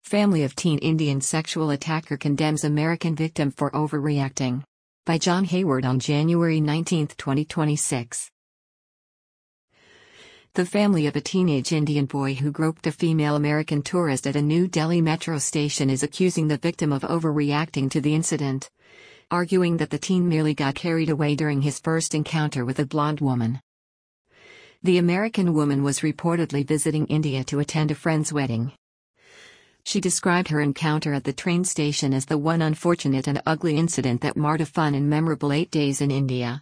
Family of teen Indian sexual attacker condemns American victim for overreacting. By John Hayward on January 19, 2026. The family of a teenage Indian boy who groped a female American tourist at a New Delhi metro station is accusing the victim of overreacting to the incident, arguing that the teen merely got carried away during his first encounter with a blonde woman. The American woman was reportedly visiting India to attend a friend's wedding. She described her encounter at the train station as the one unfortunate and ugly incident that marred a fun and memorable 8 days in India.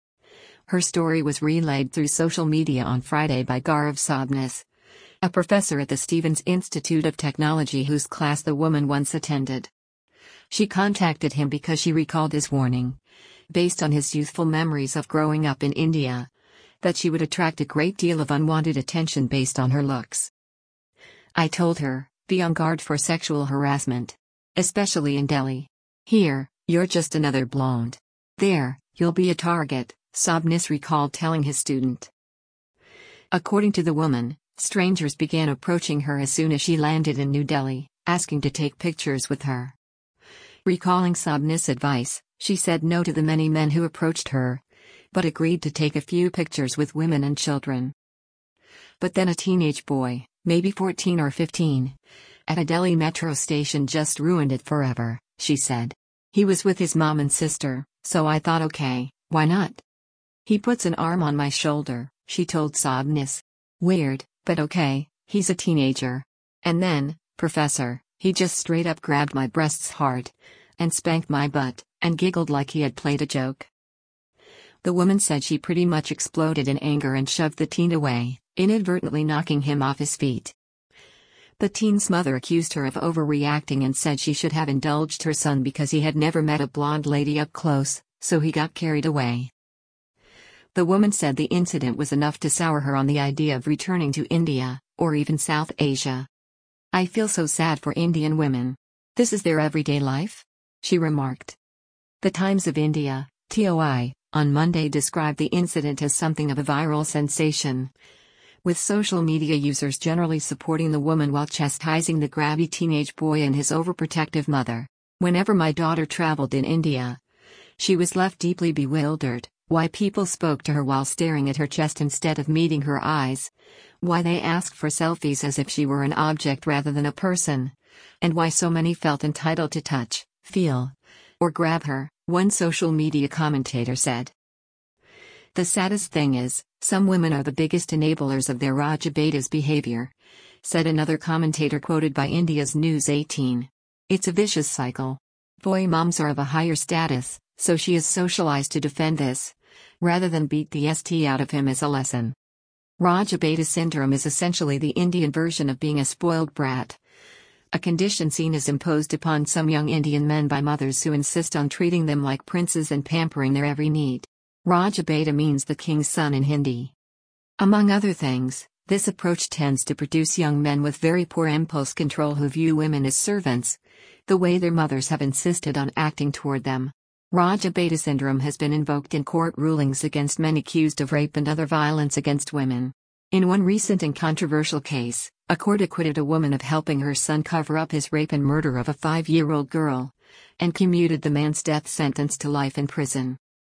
Her story was relayed through social media on Friday by Gaurav Sabnis, a professor at the Stevens Institute of Technology whose class the woman once attended. She contacted him because she recalled his warning, based on his youthful memories of growing up in India, that she would attract a great deal of unwanted attention based on her looks. I told her, be on guard for sexual harassment. Especially in Delhi. Here, you're just another blonde. There, you'll be a target, Sabnis recalled telling his student. According to the woman, strangers began approaching her as soon as she landed in New Delhi, asking to take pictures with her. Recalling Sabnis' advice, she said no to the many men who approached her, but agreed to take a few pictures with women and children. But then a teenage boy, maybe 14 or 15, at a Delhi metro station just ruined it forever, she said. He was with his mom and sister, so I thought okay, why not? He puts an arm on my shoulder, she told Sabnis. Weird, but okay, he's a teenager. And then, professor, he just straight up grabbed my breasts hard, and spanked my butt, and giggled like he had played a joke. The woman said she pretty much exploded in anger and shoved the teen away, inadvertently knocking him off his feet. The teen's mother accused her of overreacting and said she should have indulged her son because he had never met a blonde lady up close, so he got carried away. The woman said the incident was enough to sour her on the idea of returning to India, or even South Asia. I feel so sad for Indian women. This is their everyday life? She remarked. The Times of India, TOI, on Monday described the incident as something of a viral sensation, with social media users generally supporting the woman while chastising the grabby teenage boy and his overprotective mother. Whenever my daughter traveled in India, she was left deeply bewildered, why people spoke to her while staring at her chest instead of meeting her eyes, why they asked for selfies as if she were an object rather than a person, and why so many felt entitled to touch, feel, or grab her, one social media commentator said. The saddest thing is, some women are the biggest enablers of their Rajabeta's behavior, said another commentator quoted by India's News 18. It's a vicious cycle. Boy moms are of a higher status, so she is socialized to defend this, rather than beat the st out of him as a lesson. Rajabeta syndrome is essentially the Indian version of being a spoiled brat, a condition seen as imposed upon some young Indian men by mothers who insist on treating them like princes and pampering their every need. Rajabeta means the king's son in Hindi. Among other things, this approach tends to produce young men with very poor impulse control who view women as servants, the way their mothers have insisted on acting toward them. Rajabeta syndrome has been invoked in court rulings against men accused of rape and other violence against women. In one recent and controversial case, a court acquitted a woman of helping her son cover up his rape and murder of a 5-year-old girl, and commuted the man's death sentence to life in prison.